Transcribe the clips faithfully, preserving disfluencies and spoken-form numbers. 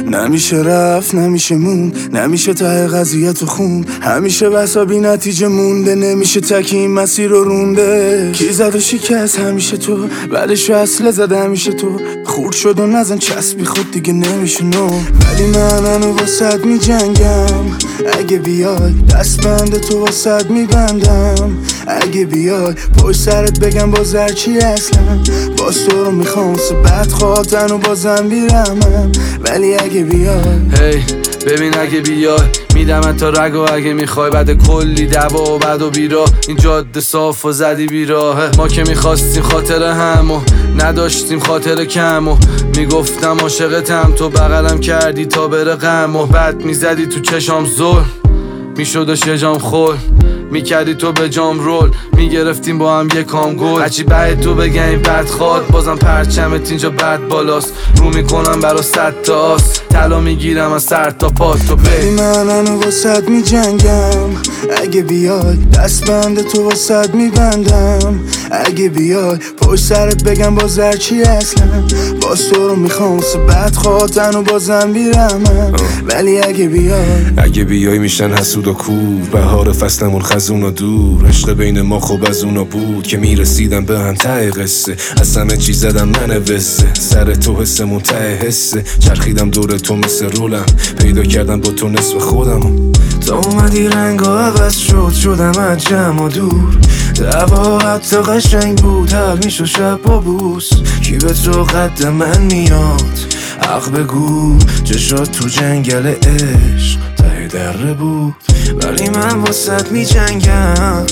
نمیشه رفت نمیشه مون، نمیشه ته قضیه تو خون، همیشه بسا بی نتیجه مونده، نمیشه تکی این مسیر رو رونده. کی زد و شکست همیشه تو، بعدش اصله زده همیشه تو، خورد شد و نزن چسبی خود دیگه نمیشه نو. ولی من هنو واسد می جنگم، اگه بیای دست بند تو واسد می بندم. اگه بیای پشت سرت بگم باز هرچی اصلا، باز تو رو میخوام واسه بد خواهتن و بازم بیرمم. ولی اگه بیای هی hey, ببین اگه بیای میدم تا رگ و اگه میخوای بعد کلی دوا و بد و بیرا این جاده صاف و زدی بیراه. ما که میخواستیم خاطر هم و نداشتیم خاطر کم و میگفتم عاشقتم تو بغلم کردی تا بره غم و بعد میزدی تو چشام زل میشدش یه جام خول میکردی تو به جام رول میگرفتیم با هم یه کام گل. هرچی بعد تو بگه این بد خواد بازم پرچمت اینجا بد بالاست رو میکنم برا صد تا آس طلا میگیرم از سر تا پات تو بی من هنو واسد می جنگم. اگه بیای دست بند تو واسد می بندم. اگه بیای پشت سرت بگم باز هرچی اصلا، باز تو رو میخوام واسه بد خواهتن و بازم بیرمم. ولی اگه بیای اگه بیای میشن حسود و کور، بهار فصلمون خزون و دور، عشق بین ما خوب از اونا بود که میرسیدم به هم ته قصه. از همه چیز زدم من وسه، سر تو حسمون ته حسه، چرخیدم دور تو مثل رولم، پیدا کردم با تو نصف خودم. تا اومدی رنگا عوض شد شدم از جمع و دور، دعوا حتی قشنگ بود حل میشو شب با بوس. کی به تو قد من میاد حق بگو، چشات تو جنگل عشق ته دره بود. ولی من واسط می جنگم،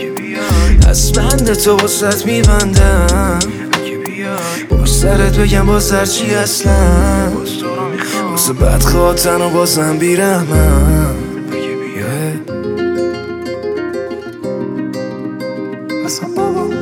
دست بند تو واسط می بندم. با سرت بگم باز هرچی اصلا، واسه بد خواهتن و بازم بیرمم. اصلا بابا